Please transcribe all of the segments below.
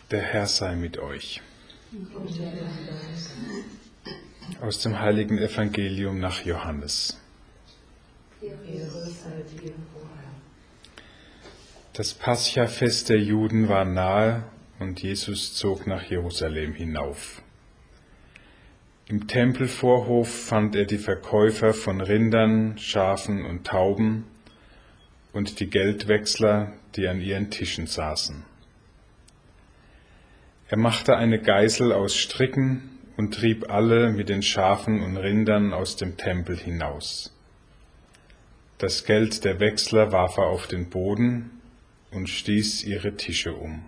Der Herr sei mit euch. Aus dem heiligen Evangelium nach Johannes. Das Paschafest der Juden war nahe und Jesus zog nach Jerusalem hinauf. Im Tempelvorhof fand er die Verkäufer von Rindern, Schafen und Tauben und die Geldwechsler, die an ihren Tischen saßen. Er machte eine Geißel aus Stricken und trieb alle mit den Schafen und Rindern aus dem Tempel hinaus. Das Geld der Wechsler warf er auf den Boden und stieß ihre Tische um.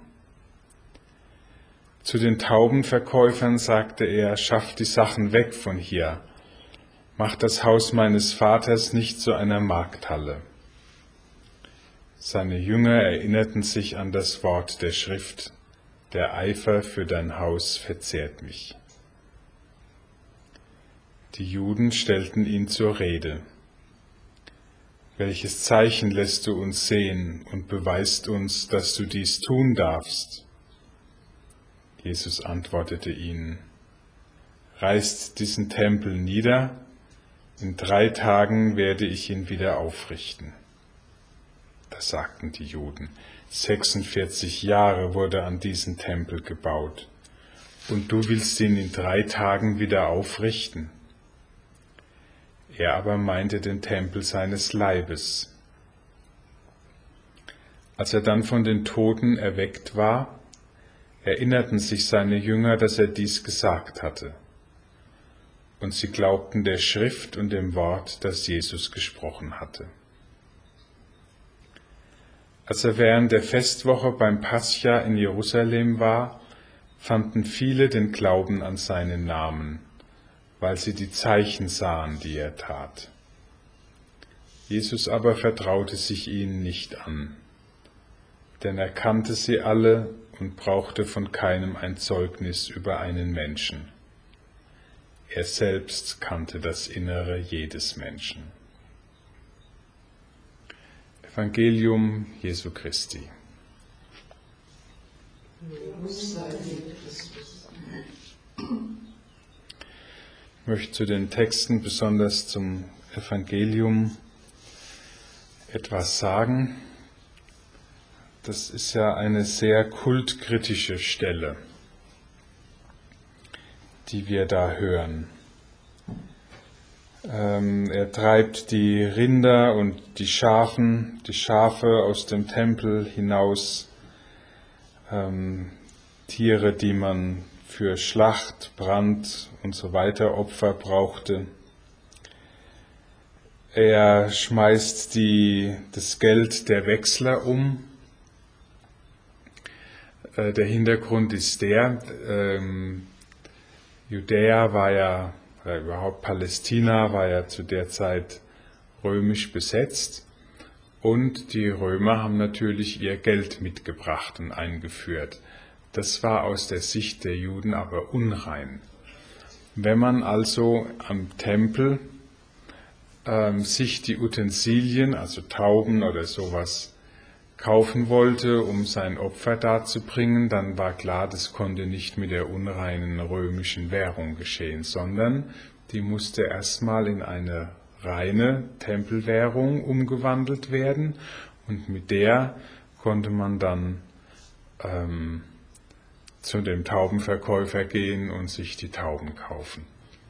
Zu den Taubenverkäufern sagte er: Schafft die Sachen weg von hier, macht das Haus meines Vaters nicht zu einer Markthalle. Seine Jünger erinnerten sich an das Wort der Schrift: Der Eifer für dein Haus verzehrt mich. Die Juden stellten ihn zur Rede: Welches Zeichen lässt du uns sehen und beweist uns, dass du dies tun darfst? Jesus antwortete ihnen: Reißt diesen Tempel nieder, in 3 Tagen werde ich ihn wieder aufrichten. Da sagten die Juden: 46 Jahre wurde an diesen Tempel gebaut, und du willst ihn in 3 Tagen wieder aufrichten? Er aber meinte den Tempel seines Leibes. Als er dann von den Toten erweckt war, erinnerten sich seine Jünger, dass er dies gesagt hatte. Und sie glaubten der Schrift und dem Wort, das Jesus gesprochen hatte. Als er während der Festwoche beim Pascha in Jerusalem war, fanden viele den Glauben an seinen Namen, weil sie die Zeichen sahen, die er tat. Jesus aber vertraute sich ihnen nicht an, denn er kannte sie alle und brauchte von keinem ein Zeugnis über einen Menschen. Er selbst kannte das Innere jedes Menschen. Evangelium Jesu Christi. Ich möchte zu den Texten, besonders zum Evangelium, etwas sagen. Das ist ja eine sehr kultkritische Stelle, die wir da hören. Er treibt die Rinder und die Schafe aus dem Tempel hinaus, Tiere, die man für Schlacht, Brand und so weiter Opfer brauchte. Er schmeißt das Geld der Wechsler um. Der Hintergrund ist Judäa war ja, oder überhaupt Palästina war ja zu der Zeit römisch besetzt, und die Römer haben natürlich ihr Geld mitgebracht und eingeführt. Das war aus der Sicht der Juden aber unrein. Wenn man also am Tempel sich die Utensilien, also Tauben oder sowas, kaufen wollte, um sein Opfer darzubringen, dann war klar, das konnte nicht mit der unreinen römischen Währung geschehen, sondern die musste erstmal in eine reine Tempelwährung umgewandelt werden, und mit der konnte man dann zu dem Taubenverkäufer gehen und sich die Tauben kaufen.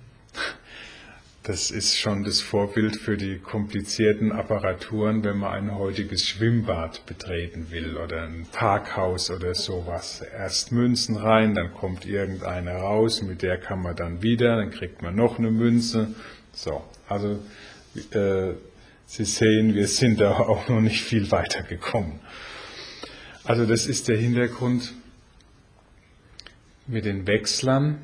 Das ist schon das Vorbild für die komplizierten Apparaturen, wenn man ein heutiges Schwimmbad betreten will oder ein Parkhaus oder sowas. Erst Münzen rein, dann kommt irgendeine raus, mit der kann man dann wieder, dann kriegt man noch eine Münze. So, also Sie sehen, wir sind da auch noch nicht viel weiter gekommen. Also das ist der Hintergrund mit den Wechslern.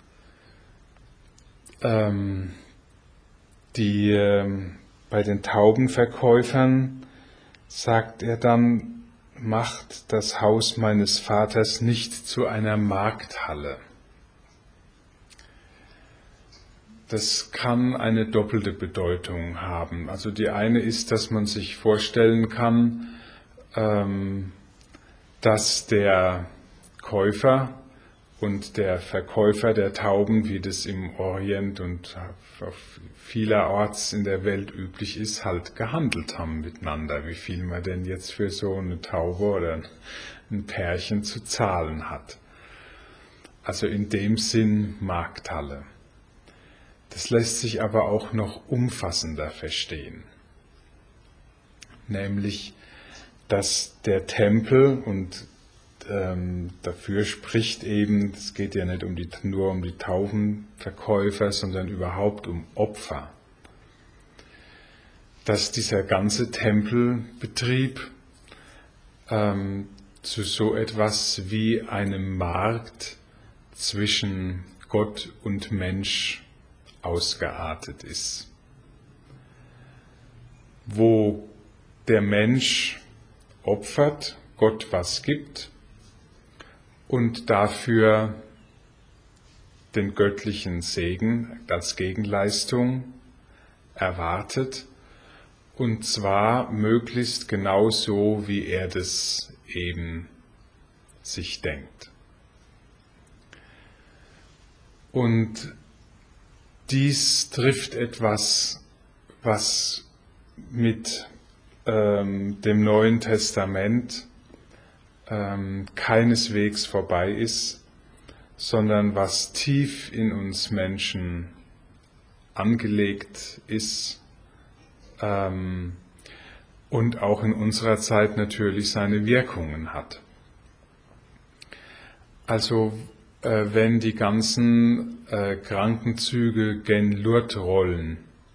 Bei den Taubenverkäufern sagt er dann: Macht das Haus meines Vaters nicht zu einer Markthalle. Das kann eine doppelte Bedeutung haben. Also die eine ist, dass man sich vorstellen kann, dass der Käufer und der Verkäufer der Tauben, wie das im Orient und vielerorts in der Welt üblich ist, halt gehandelt haben miteinander, wie viel man denn jetzt für so eine Taube oder ein Pärchen zu zahlen hat. Also in dem Sinn Markthalle. Das lässt sich aber auch noch umfassender verstehen. Nämlich, dass der Tempel, und dafür spricht eben, es geht ja nicht nur um die Taubenverkäufer, sondern überhaupt um Opfer, dass dieser ganze Tempelbetrieb zu so etwas wie einem Markt zwischen Gott und Mensch ausgeartet ist, wo der Mensch opfert, Gott was gibt und dafür den göttlichen Segen als Gegenleistung erwartet, und zwar möglichst genauso, wie er das eben sich denkt. Und dies trifft etwas, was mit dem Neuen Testament keineswegs vorbei ist, sondern was tief in uns Menschen angelegt ist und auch in unserer Zeit natürlich seine Wirkungen hat. Also wenn die ganzen Krankenzüge gen Lourdes rollen,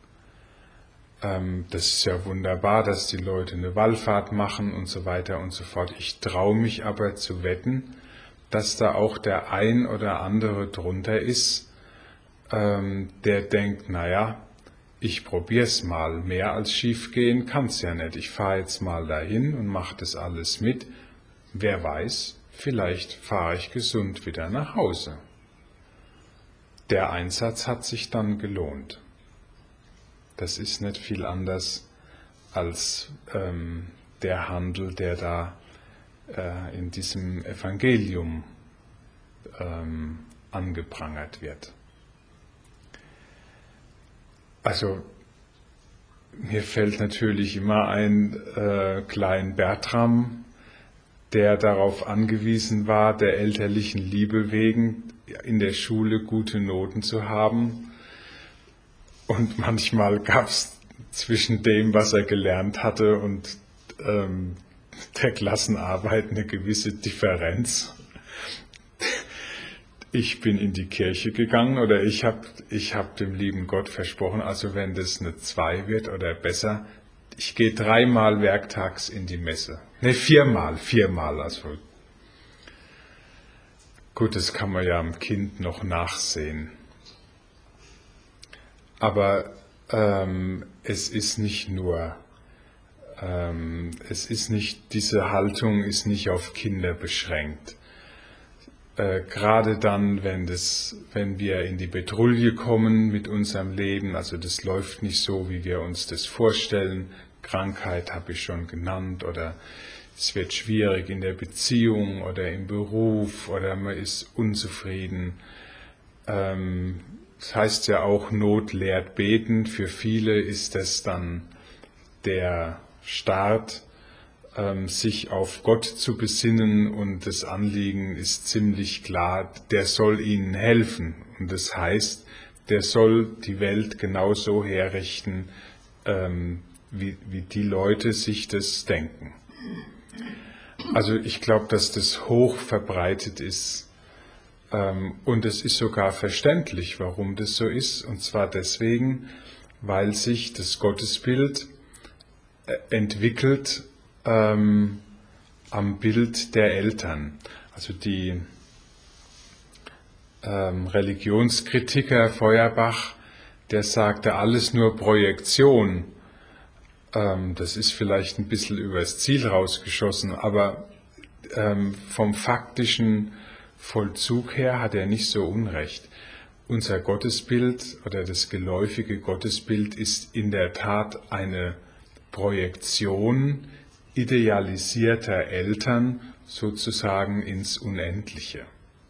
das ist ja wunderbar, dass die Leute eine Wallfahrt machen und so weiter und so fort. Ich traue mich aber zu wetten, dass da auch der ein oder andere drunter ist, der denkt, naja, ich probier's mal, mehr als schief gehen kann's ja nicht. Ich fahre jetzt mal dahin und mache das alles mit. Wer weiß, vielleicht fahre ich gesund wieder nach Hause. Der Einsatz hat sich dann gelohnt. Das ist nicht viel anders als der Handel, der da in diesem Evangelium angeprangert wird. Also mir fällt natürlich immer ein Klein Bertram, der darauf angewiesen war, der elterlichen Liebe wegen in der Schule gute Noten zu haben. Und manchmal gab es zwischen dem, was er gelernt hatte, und der Klassenarbeit eine gewisse Differenz. Ich bin in die Kirche gegangen oder ich hab dem lieben Gott versprochen, also wenn das eine 2 wird oder besser, ich gehe 3-mal werktags in die Messe. Ne, 4-mal. Also gut, das kann man ja am Kind noch nachsehen. Aber es ist nicht nur, diese Haltung ist nicht auf Kinder beschränkt. Gerade dann, wenn wir in die Bedrulle kommen mit unserem Leben, also das läuft nicht so, wie wir uns das vorstellen. Krankheit habe ich schon genannt, oder es wird schwierig in der Beziehung oder im Beruf oder man ist unzufrieden. Das heißt ja auch, Not lehrt beten. Für viele ist das dann der Start, sich auf Gott zu besinnen, und das Anliegen ist ziemlich klar, der soll ihnen helfen. Und das heißt, der soll die Welt genauso herrichten, wie die Leute sich das denken. Also ich glaube, dass das hoch verbreitet ist, und es ist sogar verständlich, warum das so ist, und zwar deswegen, weil sich das Gottesbild entwickelt am Bild der Eltern. Also die Religionskritiker Feuerbach, der sagte, alles nur Projektion. Das ist vielleicht ein bisschen übers Ziel rausgeschossen, aber vom faktischen Vollzug her hat er nicht so unrecht. Unser Gottesbild oder das geläufige Gottesbild ist in der Tat eine Projektion, idealisierter Eltern sozusagen ins Unendliche.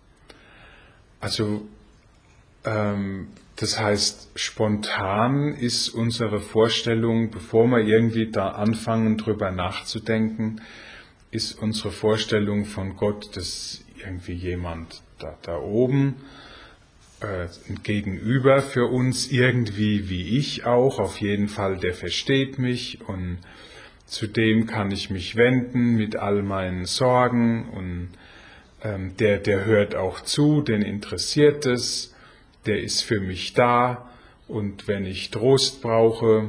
Also das heißt, spontan ist unsere Vorstellung, bevor wir irgendwie da anfangen, drüber nachzudenken, ist unsere Vorstellung von Gott, dass irgendwie jemand da oben, ein Gegenüber für uns, irgendwie wie ich auch, auf jeden Fall, der versteht mich und zu dem kann ich mich wenden mit all meinen Sorgen und der hört auch zu, den interessiert es, der ist für mich da und wenn ich Trost brauche,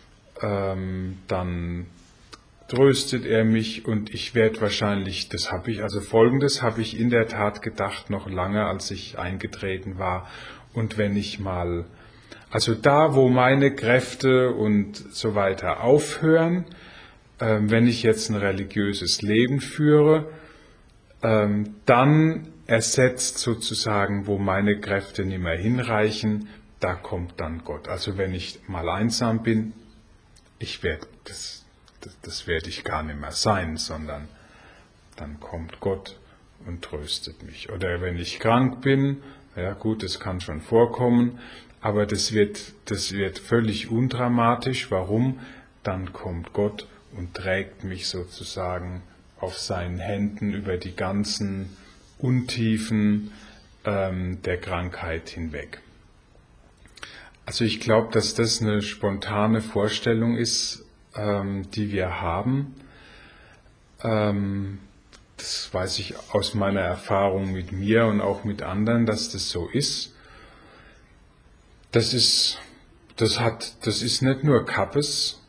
dann tröstet er mich und ich werde wahrscheinlich, Folgendes habe ich in der Tat gedacht, noch lange, als ich eingetreten war. Und wenn ich mal, also da, wo meine Kräfte und so weiter aufhören, wenn ich jetzt ein religiöses Leben führe, dann ersetzt sozusagen, wo meine Kräfte nicht mehr hinreichen, da kommt dann Gott. Also wenn ich mal einsam bin, das werde ich gar nicht mehr sein, sondern dann kommt Gott und tröstet mich. Oder wenn ich krank bin, ja gut, das kann schon vorkommen, aber das wird völlig undramatisch. Warum? Dann kommt Gott und trägt mich sozusagen auf seinen Händen über die ganzen Untiefen der Krankheit hinweg. Also ich glaube, dass das eine spontane Vorstellung ist, die wir haben. Das weiß ich aus meiner Erfahrung mit mir und auch mit anderen, dass das so ist. Das ist nicht nur Kappes,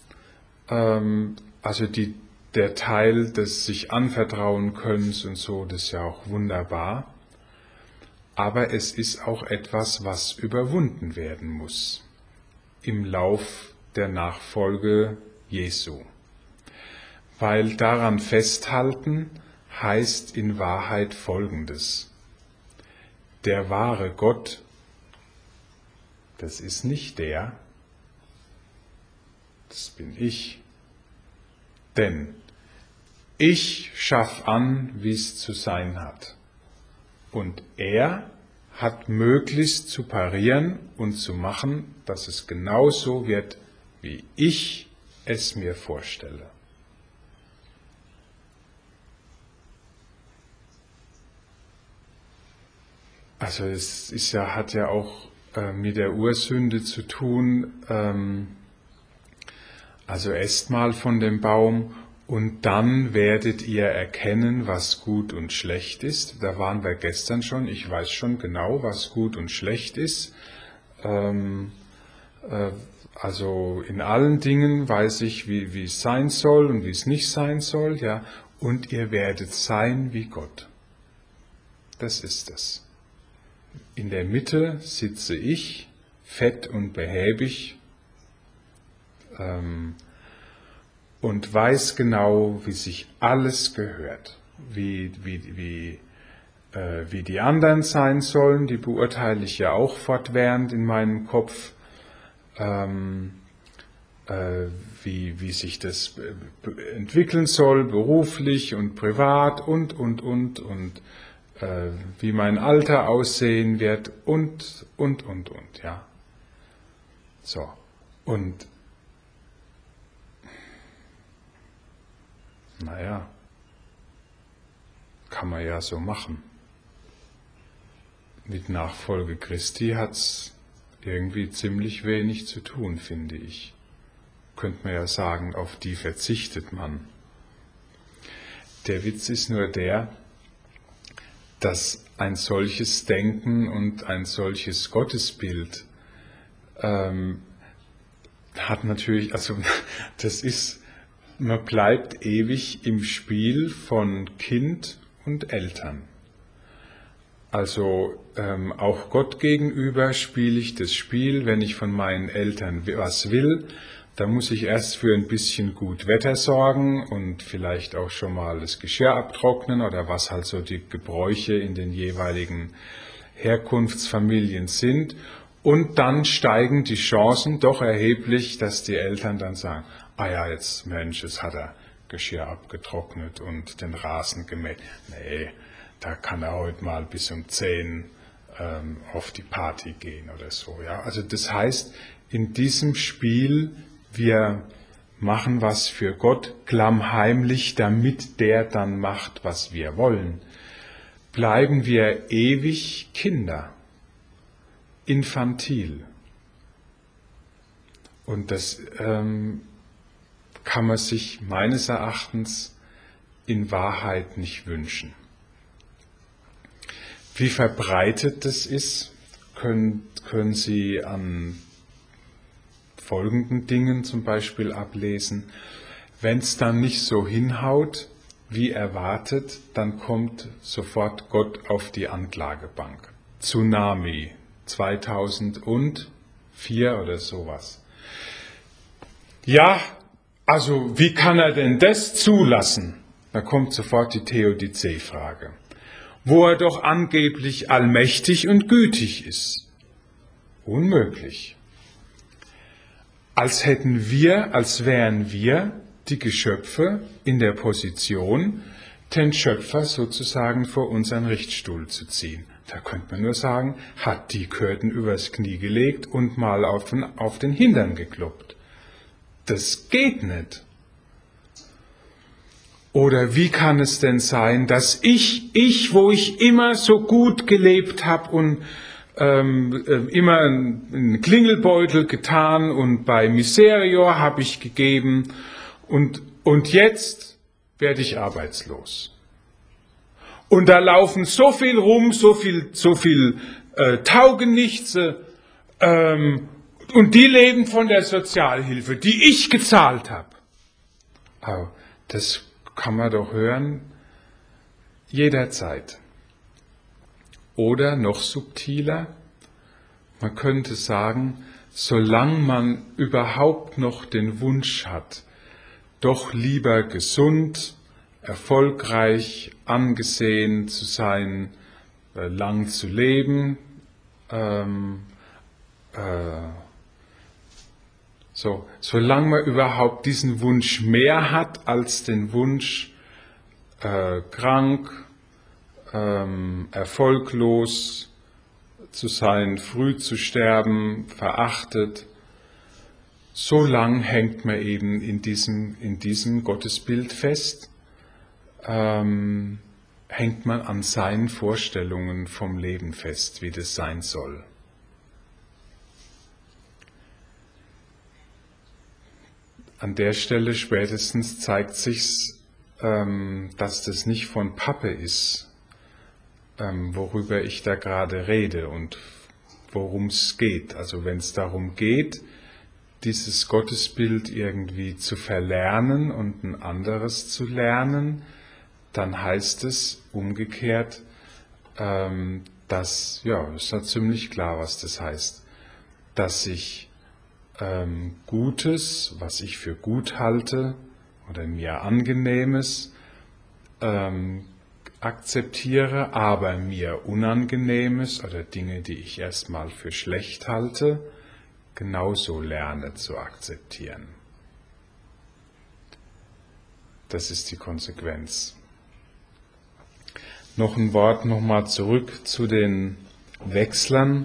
also der Teil des sich anvertrauen Könnens und so, das ist ja auch wunderbar. Aber es ist auch etwas, was überwunden werden muss im Lauf der Nachfolge Jesu. Weil daran festhalten heißt in Wahrheit Folgendes: Der wahre Gott, das ist nicht der, das bin ich. Denn ich schaff an, wie es zu sein hat. Und er hat möglichst zu parieren und zu machen, dass es genauso wird, wie ich es mir vorstelle. Also es hat ja auch mit der Ursünde zu tun. Also esst mal von dem Baum und dann werdet ihr erkennen, was gut und schlecht ist. Da waren wir gestern schon. Ich weiß schon genau, was gut und schlecht ist. Also in allen Dingen weiß ich, wie es sein soll und wie es nicht sein soll. Ja. Und ihr werdet sein wie Gott. Das ist es. In der Mitte sitze ich, fett und behäbig, und weiß genau, wie sich alles gehört, wie die anderen sein sollen, die beurteile ich ja auch fortwährend in meinem Kopf, wie sich das entwickeln soll, beruflich und privat und wie mein Alter aussehen wird und, ja. So, und naja, kann man ja so machen. Mit Nachfolge Christi hat's irgendwie ziemlich wenig zu tun, finde ich. Könnte man ja sagen, auf die verzichtet man. Der Witz ist nur der, dass ein solches Denken und ein solches Gottesbild hat natürlich, also das ist, man bleibt ewig im Spiel von Kind und Eltern. Also auch Gott gegenüber spiele ich das Spiel, wenn ich von meinen Eltern was will, da muss ich erst für ein bisschen gut Wetter sorgen und vielleicht auch schon mal das Geschirr abtrocknen oder was halt so die Gebräuche in den jeweiligen Herkunftsfamilien sind. Und dann steigen die Chancen doch erheblich, dass die Eltern dann sagen, ah ja, jetzt Mensch, jetzt hat er Geschirr abgetrocknet und den Rasen gemäht. Nee, da kann er heute mal bis um 10 auf die Party gehen oder so. Ja? Also das heißt, in diesem Spiel, wir machen was für Gott klammheimlich, damit der dann macht, was wir wollen, bleiben wir ewig Kinder, infantil. Und das kann man sich meines Erachtens in Wahrheit nicht wünschen. Wie verbreitet das ist, können Sie an folgenden Dingen zum Beispiel ablesen. Wenn es dann nicht so hinhaut, wie erwartet, dann kommt sofort Gott auf die Anklagebank. Tsunami 2004 oder sowas. Ja, also wie kann er denn das zulassen? Da kommt sofort die Theodizee-Frage. Wo er doch angeblich allmächtig und gütig ist. Unmöglich. Als wären wir die Geschöpfe in der Position, den Schöpfer sozusagen vor unseren Richtstuhl zu ziehen. Da könnte man nur sagen, hat die Kürten übers Knie gelegt und mal auf den Hintern gekloppt. Das geht nicht. Oder wie kann es denn sein, dass ich, wo ich immer so gut gelebt habe und immer einen Klingelbeutel getan und bei Miserior habe ich gegeben und jetzt werde ich arbeitslos. Und da laufen so viel rum, so viel Taugenichtse und die leben von der Sozialhilfe, die ich gezahlt habe. Aber das kann man doch hören jederzeit. Oder noch subtiler, man könnte sagen, solange man überhaupt noch den Wunsch hat, doch lieber gesund, erfolgreich, angesehen zu sein, lang zu leben, solange man überhaupt diesen Wunsch mehr hat als den Wunsch, krank, erfolglos zu sein, früh zu sterben, verachtet, so lang hängt man eben in diesem Gottesbild fest, hängt man an seinen Vorstellungen vom Leben fest, wie das sein soll. An der Stelle spätestens zeigt sich's, dass das nicht von Pappe ist, worüber ich da gerade rede und worum es geht. Also wenn es darum geht, dieses Gottesbild irgendwie zu verlernen und ein anderes zu lernen, dann heißt es umgekehrt, ist ja ziemlich klar, was das heißt, dass ich Gutes, was ich für gut halte oder mir Angenehmes, akzeptiere, aber mir Unangenehmes oder Dinge, die ich erstmal für schlecht halte, genauso lerne zu akzeptieren. Das ist die Konsequenz. Noch ein Wort nochmal zurück zu den Wechslern.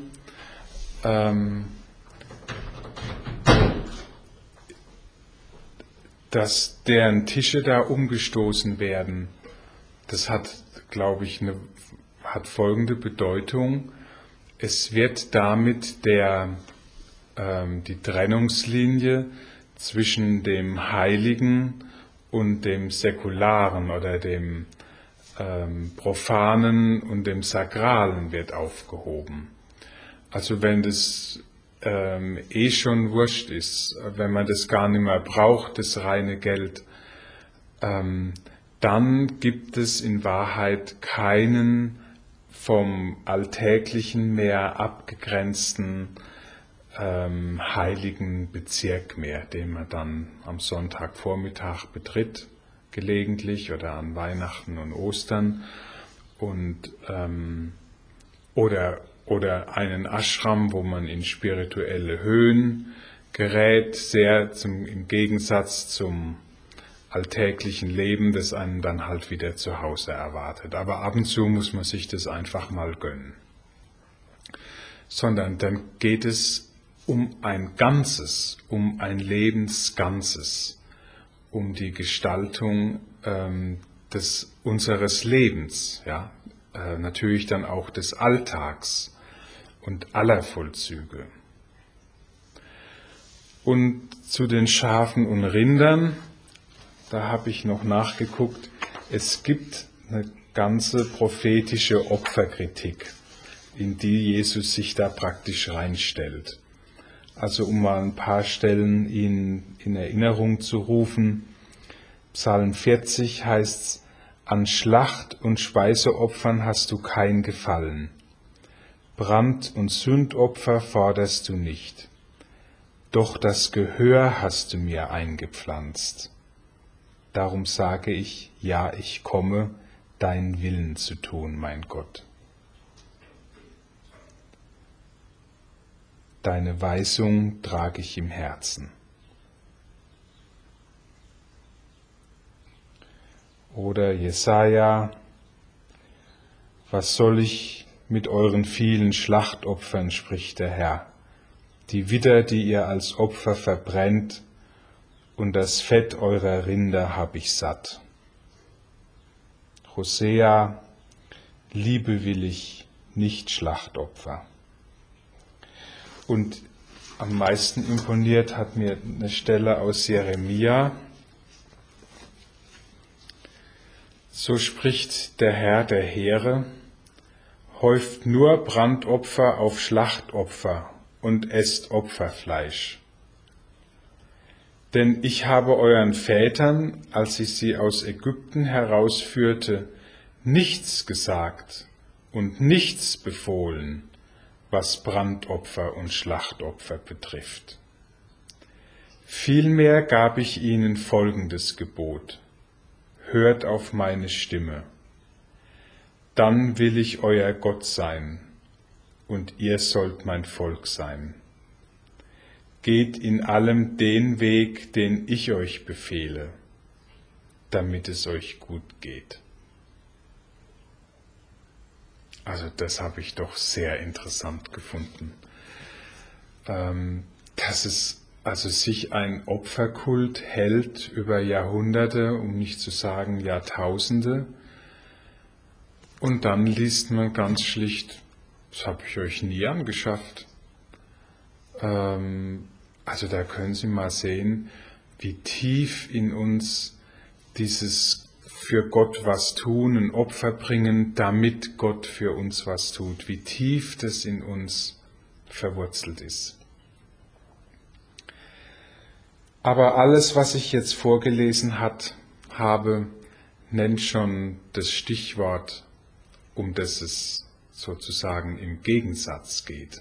Dass deren Tische da umgestoßen werden, das hat, glaube ich, hat folgende Bedeutung. Es wird damit die Trennungslinie zwischen dem Heiligen und dem Säkularen oder dem Profanen und dem Sakralen wird aufgehoben. Also wenn das schon wurscht ist, wenn man das gar nicht mehr braucht, das reine Geld, dann gibt es in Wahrheit keinen vom Alltäglichen mehr abgegrenzten heiligen Bezirk mehr, den man dann am Sonntagvormittag betritt, gelegentlich oder an Weihnachten und Ostern und oder einen Ashram, wo man in spirituelle Höhen gerät, sehr im Gegensatz zum alltäglichen Leben, das einen dann halt wieder zu Hause erwartet. Aber ab und zu muss man sich das einfach mal gönnen. Sondern dann geht es um ein Ganzes, um ein Lebensganzes, um die Gestaltung unseres Lebens, ja, natürlich dann auch des Alltags und aller Vollzüge. Und zu den Schafen und Rindern, da habe ich noch nachgeguckt, es gibt eine ganze prophetische Opferkritik, in die Jesus sich da praktisch reinstellt. Also um mal ein paar Stellen in Erinnerung zu rufen, Psalm 40 heißt's: An Schlacht- und Speiseopfern hast du kein Gefallen. Brand- und Sündopfer forderst du nicht. Doch das Gehör hast du mir eingepflanzt. Darum sage ich, ja, ich komme, deinen Willen zu tun, mein Gott. Deine Weisung trage ich im Herzen. Oder Jesaja: Was soll ich mit euren vielen Schlachtopfern, spricht der Herr, die Widder, die ihr als Opfer verbrennt, und das Fett eurer Rinder hab ich satt. Hosea: Liebe will ich, nicht Schlachtopfer. Und am meisten imponiert hat mir eine Stelle aus Jeremia. So spricht der Herr der Heere: Häuft nur Brandopfer auf Schlachtopfer und esst Opferfleisch. Denn ich habe euren Vätern, als ich sie aus Ägypten herausführte, nichts gesagt und nichts befohlen, was Brandopfer und Schlachtopfer betrifft. Vielmehr gab ich ihnen folgendes Gebot: Hört auf meine Stimme. Dann will ich euer Gott sein, und ihr sollt mein Volk sein. Geht in allem den Weg, den ich euch befehle, damit es euch gut geht. Also das habe ich doch sehr interessant gefunden. Dass es also sich ein Opferkult hält über Jahrhunderte, um nicht zu sagen Jahrtausende. Und dann liest man ganz schlicht, das habe ich euch nie angeschafft. Also da können Sie mal sehen, wie tief in uns dieses für Gott was tun, ein Opfer bringen, damit Gott für uns was tut, wie tief das in uns verwurzelt ist. Aber alles, was ich jetzt vorgelesen habe, nennt schon das Stichwort, um das es sozusagen im Gegensatz geht,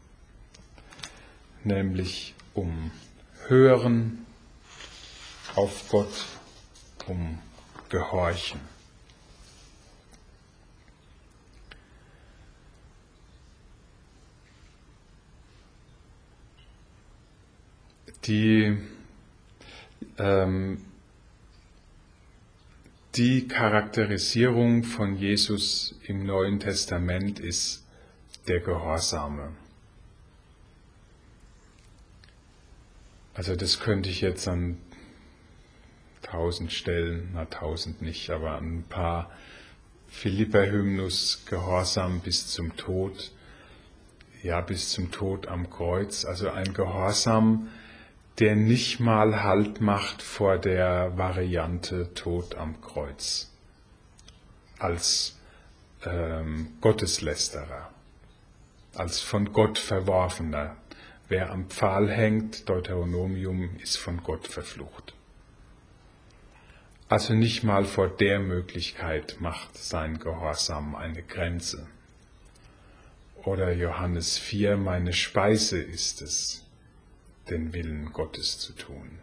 nämlich um Hören auf Gott, um Gehorchen. Die Charakterisierung von Jesus im Neuen Testament ist der Gehorsame. Also das könnte ich jetzt an 1000 Stellen, 1000 nicht, aber an ein paar Philipper-Hymnus, Gehorsam bis zum Tod, ja bis zum Tod am Kreuz, also ein Gehorsam, der nicht mal Halt macht vor der Variante Tod am Kreuz, als Gotteslästerer, als von Gott Verworfener. Wer am Pfahl hängt, Deuteronomium, ist von Gott verflucht. Also nicht mal vor der Möglichkeit macht sein Gehorsam eine Grenze. Oder Johannes 4, meine Speise ist es, den Willen Gottes zu tun.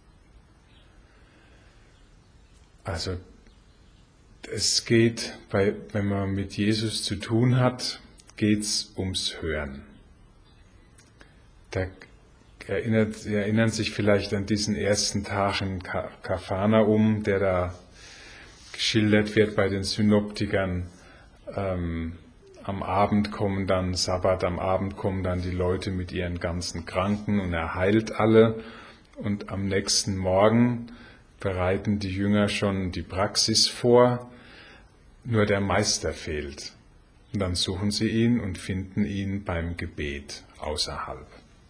Also es geht, wenn man mit Jesus zu tun hat, geht es ums Hören. Da Sie erinnern sich vielleicht an diesen ersten Tag in Kapharnaum, der da geschildert wird bei den Synoptikern. Am Abend kommen dann, Sabbat, am Abend kommen dann die Leute mit ihren ganzen Kranken und er heilt alle. Und am nächsten Morgen bereiten die Jünger schon die Praxis vor, nur der Meister fehlt. Und dann suchen sie ihn und finden ihn beim Gebet außerhalb.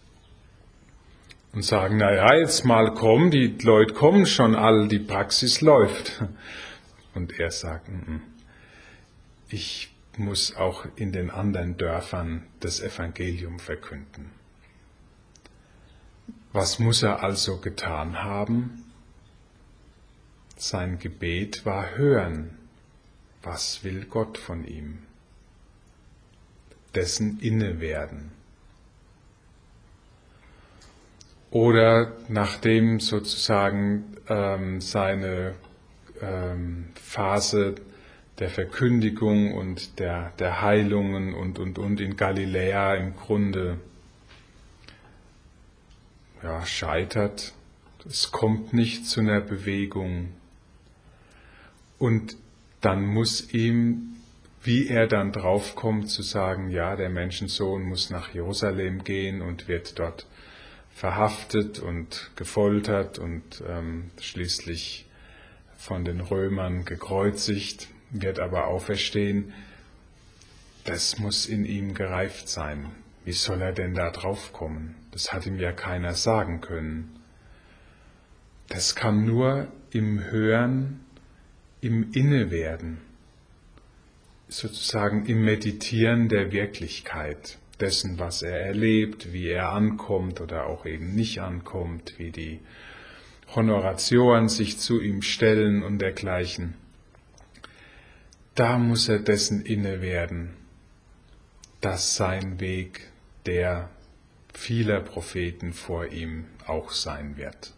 Und sagen, naja, jetzt mal komm, die Leute kommen schon alle, die Praxis läuft. Und er sagt, ich muss auch in den anderen Dörfern das Evangelium verkünden. Was muss er also getan haben? Sein Gebet war hören. Was will Gott von ihm? Dessen Innewerden. Oder nachdem sozusagen seine Phase der Verkündigung und der Heilungen und in Galiläa im Grunde scheitert. Es kommt nicht zu einer Bewegung. Und dann muss ihm, wie er dann draufkommt, zu sagen, ja, der Menschensohn muss nach Jerusalem gehen und wird dort verhaftet und gefoltert und schließlich von den Römern gekreuzigt, wird aber auferstehen. Das muss in ihm gereift sein. Wie soll er denn da draufkommen? Das hat ihm ja keiner sagen können. Das kann nur im Hören, im Innewerden, sozusagen im Meditieren der Wirklichkeit, dessen, was er erlebt, wie er ankommt oder auch eben nicht ankommt, wie die Honoratioren sich zu ihm stellen und dergleichen. Da muss er dessen innewerden, dass sein Weg der vieler Propheten vor ihm auch sein wird.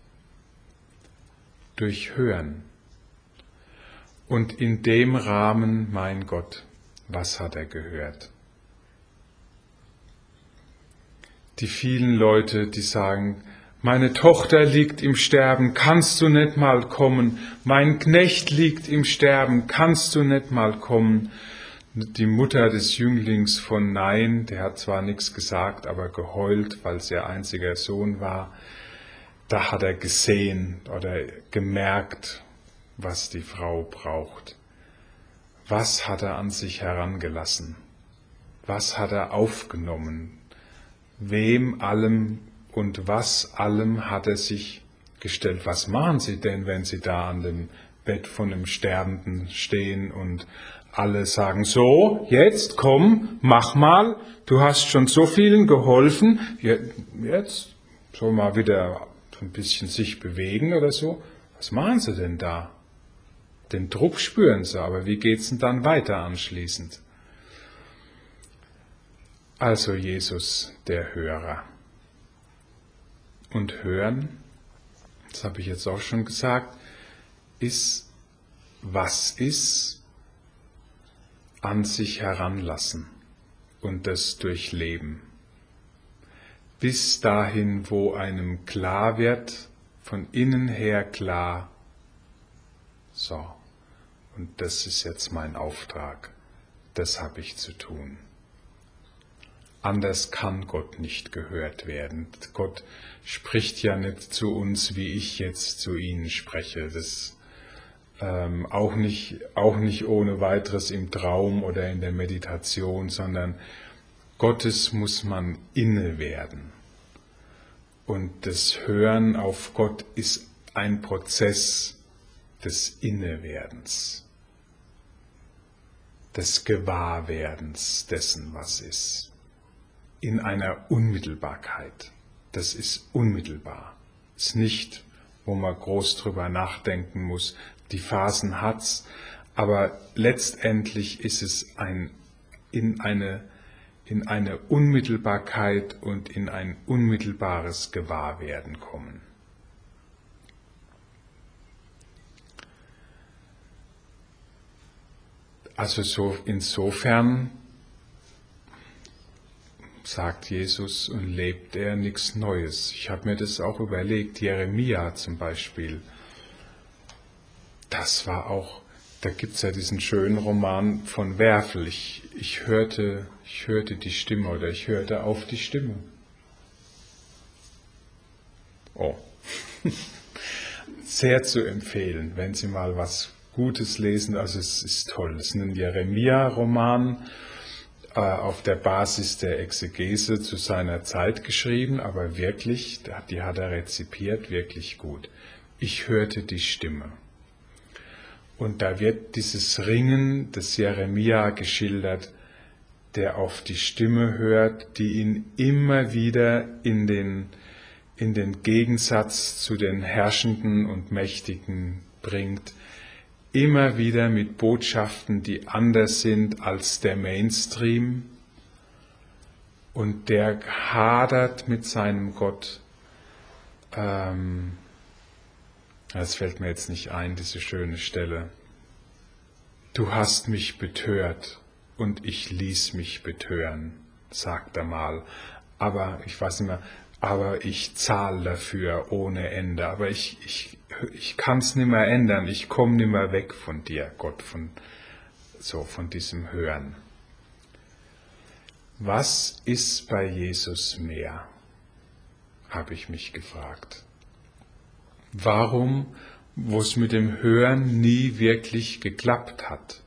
Durch Hören. Und in dem Rahmen, mein Gott, was hat er gehört? Die vielen Leute, die sagen, meine Tochter liegt im Sterben, kannst du nicht mal kommen? Mein Knecht liegt im Sterben, kannst du nicht mal kommen? Die Mutter des Jünglings von Nain, der hat zwar nichts gesagt, aber geheult, weil es ihr einziger Sohn war. Da hat er gesehen oder gemerkt, was die Frau braucht. Was hat er an sich herangelassen? Was hat er aufgenommen? Wem allem und was allem hat er sich gestellt? Was machen Sie denn, wenn Sie da an dem Bett von dem Sterbenden stehen und alle sagen, so, jetzt komm, mach mal, du hast schon so vielen geholfen, jetzt soll mal wieder ein bisschen sich bewegen oder so. Was machen Sie denn da? Den Druck spüren Sie, aber wie geht's denn dann weiter anschließend? Also Jesus, der Hörer. Und hören, das habe ich jetzt auch schon gesagt, ist, was ist, an sich heranlassen und das durchleben. Bis dahin, wo einem klar wird, von innen her klar, so, und das ist jetzt mein Auftrag, das habe ich zu tun. Anders kann Gott nicht gehört werden. Gott spricht ja nicht zu uns, wie ich jetzt zu Ihnen spreche. Das auch nicht ohne weiteres im Traum oder in der Meditation, sondern Gottes muss man inne werden. Und das Hören auf Gott ist ein Prozess des Innewerdens, des Gewahrwerdens dessen, was ist. In einer Unmittelbarkeit. Das ist unmittelbar. Das ist nicht, wo man groß drüber nachdenken muss. Die Phasen hat's, aber letztendlich ist es in eine Unmittelbarkeit und in ein unmittelbares Gewahrwerden kommen. Also so insofern sagt Jesus, und lebt er nichts Neues. Ich habe mir das auch überlegt, Jeremia zum Beispiel. Das war auch, da gibt es ja diesen schönen Roman von Werfel. Ich hörte die Stimme oder ich hörte auf die Stimme. Oh, sehr zu empfehlen, wenn Sie mal was Gutes lesen. Also es ist toll. Es ist ein Jeremia-Roman auf der Basis der Exegese zu seiner Zeit geschrieben, aber wirklich, die hat er rezipiert, wirklich gut. Ich hörte die Stimme. Und da wird dieses Ringen des Jeremia geschildert, der auf die Stimme hört, die ihn immer wieder in den Gegensatz zu den Herrschenden und Mächtigen bringt, immer wieder mit Botschaften, die anders sind als der Mainstream, und der hadert mit seinem Gott. Das fällt mir jetzt nicht ein, diese schöne Stelle. Du hast mich betört und ich ließ mich betören, sagt er mal. Aber ich weiß nicht mehr, aber ich zahle dafür ohne Ende. Aber ich kann es nicht mehr ändern. Ich komme nicht mehr weg von dir, Gott, von diesem Hören. Was ist bei Jesus mehr? Habe ich mich gefragt. Warum, wo es mit dem Hören nie wirklich geklappt hat?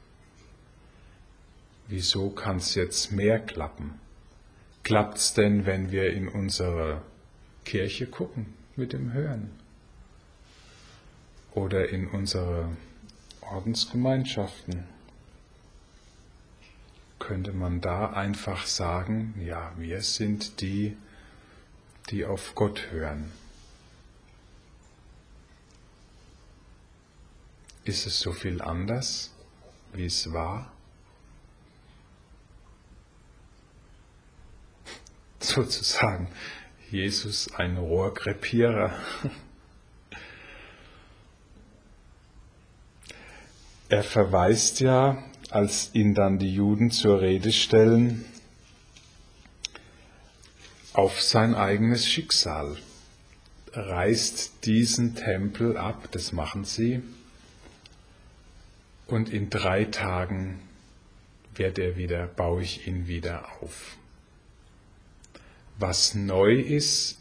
Wieso kann es jetzt mehr klappen? Klappt's denn, wenn wir in unsere Kirche gucken mit dem Hören? Oder in unsere Ordensgemeinschaften? Könnte man da einfach sagen, ja, wir sind die auf Gott hören. Ist es so viel anders, wie es war? Sozusagen Jesus ein Rohrkrepierer. Er verweist ja, als ihn dann die Juden zur Rede stellen, auf sein eigenes Schicksal. Reißt diesen Tempel ab, das machen sie, und in 3 Tagen baue ich ihn wieder auf. Was neu ist,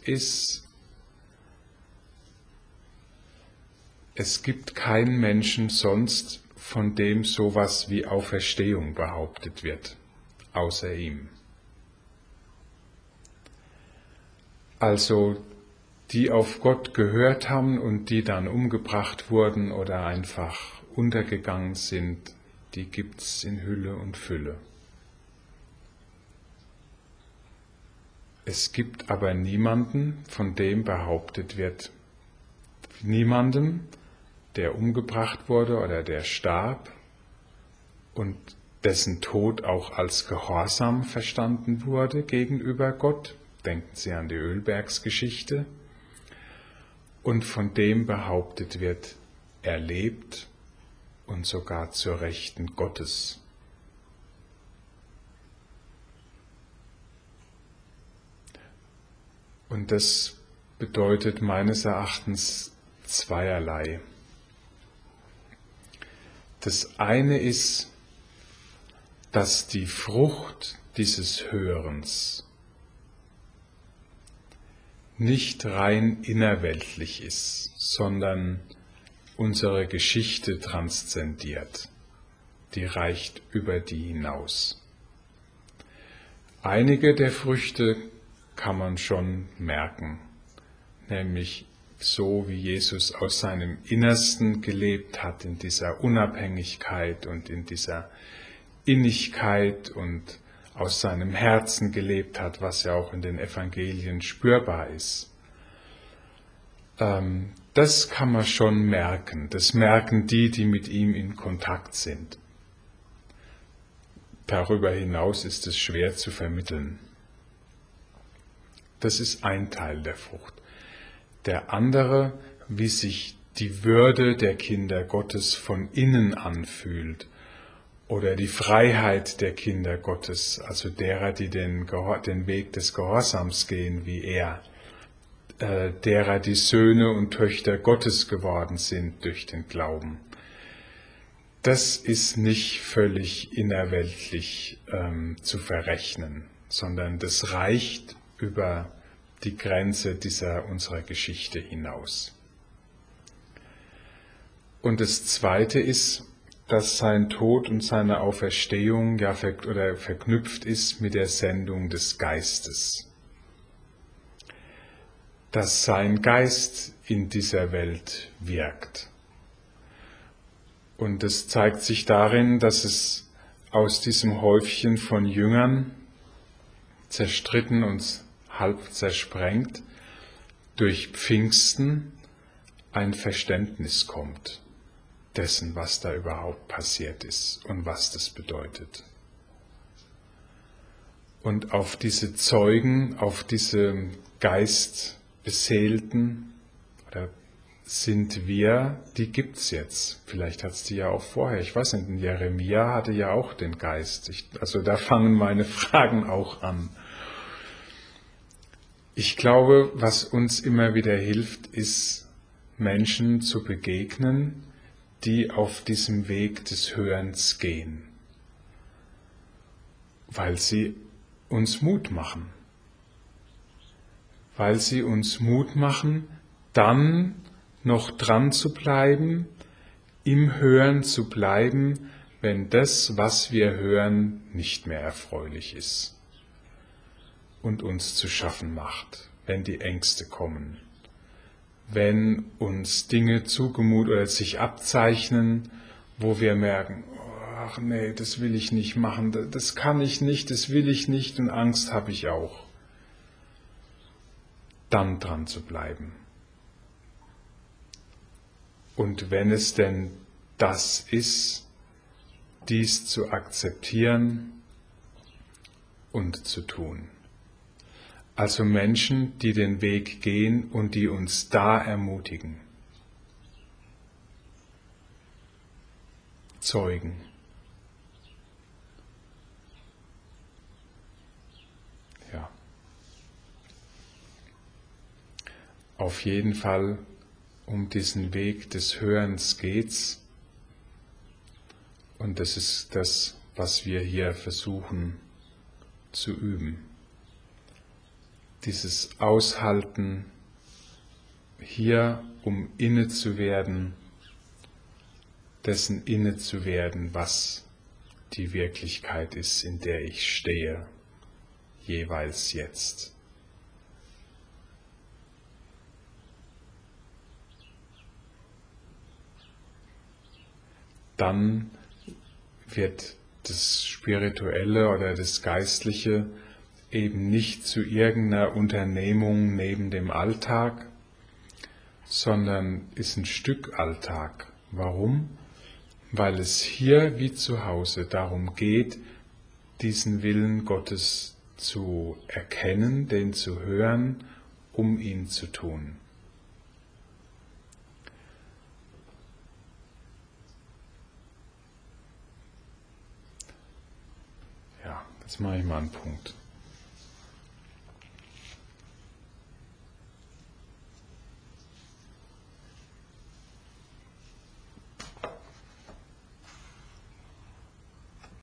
es gibt keinen Menschen sonst, von dem sowas wie Auferstehung behauptet wird, außer ihm. Also die auf Gott gehört haben und die dann umgebracht wurden oder einfach untergegangen sind, die gibt's in Hülle und Fülle. Es gibt aber niemanden, von dem behauptet wird, niemanden, der umgebracht wurde oder der starb und dessen Tod auch als Gehorsam verstanden wurde gegenüber Gott. Denken Sie an die Ölbergsgeschichte. Und von dem behauptet wird, er lebt und sogar zur Rechten Gottes. Und das bedeutet meines Erachtens zweierlei. Das eine ist, dass die Frucht dieses Hörens nicht rein innerweltlich ist, sondern unsere Geschichte transzendiert. Die reicht über die hinaus. Einige der Früchte kann man schon merken, nämlich so wie Jesus aus seinem Innersten gelebt hat, in dieser Unabhängigkeit und in dieser Innigkeit und aus seinem Herzen gelebt hat, was ja auch in den Evangelien spürbar ist. Das kann man schon merken. Das merken die mit ihm in Kontakt sind. Darüber hinaus ist es schwer zu vermitteln. Das ist ein Teil der Frucht. Der andere, wie sich die Würde der Kinder Gottes von innen anfühlt oder die Freiheit der Kinder Gottes, also derer, die den Weg des Gehorsams gehen wie er, derer, die Söhne und Töchter Gottes geworden sind durch den Glauben. Das ist nicht völlig innerweltlich zu verrechnen, sondern das reicht über die Grenze unserer Geschichte hinaus. Und das Zweite ist, dass sein Tod und seine Auferstehung verknüpft ist mit der Sendung des Geistes. Dass sein Geist in dieser Welt wirkt. Und das zeigt sich darin, dass es aus diesem Häufchen von Jüngern, zerstritten und halb zersprengt, durch Pfingsten ein Verständnis kommt dessen, was da überhaupt passiert ist und was das bedeutet. Und auf diese Zeugen, auf diese Geistbeseelten, oder sind wir, die gibt's jetzt. Vielleicht hat's die ja auch vorher. Ich weiß nicht, Jeremia hatte ja auch den Geist. Also da fangen meine Fragen auch an. Ich glaube, was uns immer wieder hilft, ist, Menschen zu begegnen, die auf diesem Weg des Hörens gehen, weil sie uns Mut machen. Weil sie uns Mut machen, dann noch dran zu bleiben, im Hören zu bleiben, wenn das, was wir hören, nicht mehr erfreulich ist und uns zu schaffen macht, wenn die Ängste kommen, wenn uns Dinge zugemutet oder sich abzeichnen, wo wir merken, ach nee, das will ich nicht machen, das kann ich nicht, das will ich nicht und Angst habe ich auch. Dann dran zu bleiben. Und wenn es denn das ist, dies zu akzeptieren und zu tun. Also Menschen, die den Weg gehen und die uns da ermutigen. Zeugen. Ja. Auf jeden Fall um diesen Weg des Hörens geht's. Und das ist das, was wir hier versuchen zu üben. Dieses Aushalten, hier um inne zu werden, dessen inne zu werden, was die Wirklichkeit ist, in der ich stehe, jeweils jetzt. Dann wird das Spirituelle oder das Geistliche eben nicht zu irgendeiner Unternehmung neben dem Alltag, sondern ist ein Stück Alltag. Warum? Weil es hier wie zu Hause darum geht, diesen Willen Gottes zu erkennen, den zu hören, um ihn zu tun. Ja, jetzt mache ich mal einen Punkt.